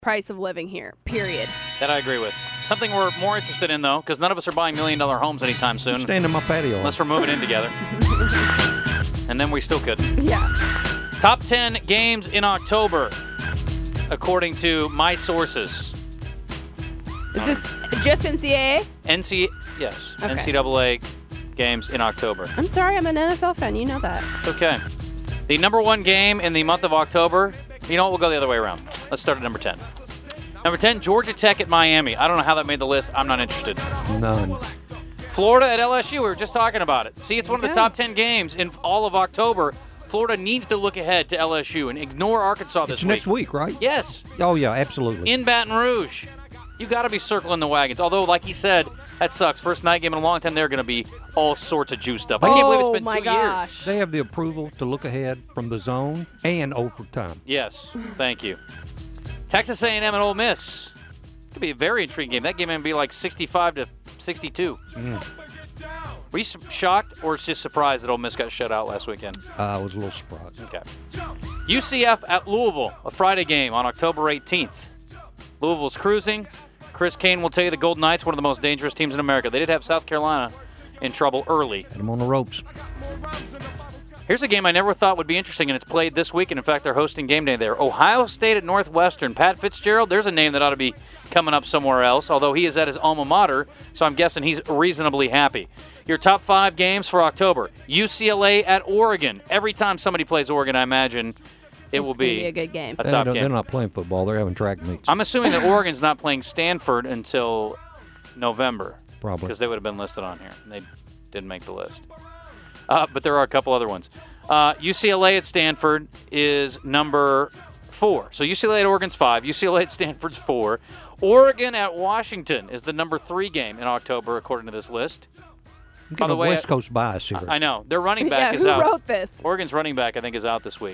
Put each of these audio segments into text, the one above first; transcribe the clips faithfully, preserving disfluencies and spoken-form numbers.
price of living here, period. That I agree with. Something we're more interested in, though, because none of us are buying million-dollar homes anytime soon. I'm staying in my patio. Unless we're moving in together. And then we still could. Yeah. Top ten games in October, according to my sources. Is this just N C double A? N C, yes, Okay. N C double A games in October. I'm sorry, I'm an N F L fan. You know that. It's okay. The number one game in the month of October, you know what, we'll go the other way around. Let's start at number ten. Number ten, Georgia Tech at Miami. I don't know how that made the list. I'm not interested. None. Florida at L S U. We were just talking about it. See, it's one of the Okay. top ten games in all of October. Florida needs to look ahead to L S U and ignore Arkansas this It's week. next week, right? Yes. Oh, yeah, absolutely. In Baton Rouge. You got to be circling the wagons. Although, like he said, that sucks. First night game in a long time, they're going to be all sorts of juiced up. I can't believe it's been oh my two gosh. years. They have the approval to look ahead from the zone and overtime. Yes, thank you. Texas A and M and Ole Miss. Could be a very intriguing game. That game may be like sixty-five to sixty-two. Mm. Were you su- shocked or just surprised that Ole Miss got shut out last weekend? Uh, I was a little surprised. Okay. U C F at Louisville, a Friday game on October eighteenth. Louisville's cruising. Chris Kane will tell you the Golden Knights, one of the most dangerous teams in America. They did have South Carolina in trouble early. Had them on the ropes. Here's a game I never thought would be interesting, and it's played this week, and in fact, they're hosting game day there. Ohio State at Northwestern. Pat Fitzgerald, there's a name that ought to be coming up somewhere else, although he is at his alma mater, so I'm guessing he's reasonably happy. Your top five games for October. U C L A at Oregon. Every time somebody plays Oregon, I imagine it It's will gonna be, be a good game. a They top don't- game. They're not playing football. They're having track meets. I'm assuming that Oregon's not playing Stanford until November. Probably. Because they would have been listed on here. They didn't make the list. Uh, but there are a couple other ones. Uh, U C L A at Stanford is number four. So U C L A at Oregon's five. U C L A at Stanford's four. Oregon at Washington is the number three game in October, according to this list. I'm by getting the a way, West Coast bias here. I know. Their running back yeah, is who out. wrote this? Oregon's running back, I think, is out this week.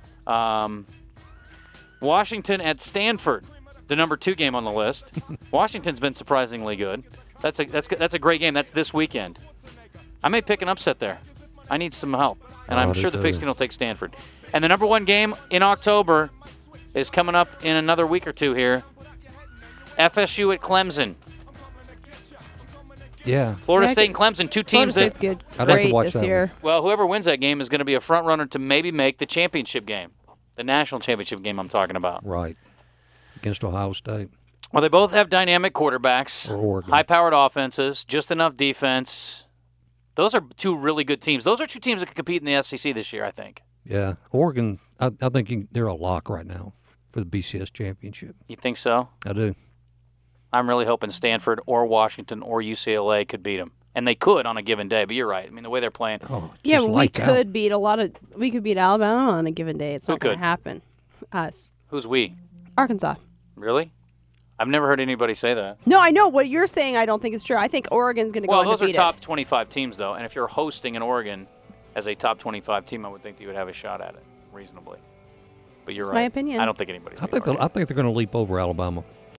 Um, Washington at Stanford, the number two game on the list. Washington's been surprisingly good. That's a that's that's a great game. That's this weekend. I may pick an upset there. I need some help, and Oh, I'm I sure do the too. Pigskin will take Stanford. And the number one game in October is coming up in another week or two here. F S U at Clemson. Yeah. Florida Yeah, I State could- and Clemson, two Florida teams that State's good. I'd like to Great watch this that one. year. well, whoever wins that game is going to be a front runner to maybe make the championship game, the national championship game I'm talking about. Right. Against Ohio State. Well, they both have dynamic quarterbacks, Or Oregon. high-powered offenses, just enough defense. Those are two really good teams. Those are two teams that can compete in the S E C this year, I think. Yeah. Oregon, I, I think you, they're a lock right now for the B C S championship. You think so? I do. I'm really hoping Stanford or Washington or U C L A could beat them. And they could on a given day, but you're right. I mean, the way they're playing. Oh, it's Yeah, just but we lights out. could beat a lot of. We could beat Alabama on a given day. It's Who not going could? to happen. Us, Who's we? Arkansas. Really? I've never heard anybody say that. No, I know what you're saying. I don't think it's true. I think Oregon's going to Well, go those are undefeated. top twenty-five teams, though. And if you're hosting in Oregon as a top twenty-five team, I would think that you would have a shot at it reasonably. But you're That's right. my opinion. I don't think anybody's I think beating they'll- I think they're going to leap over Alabama.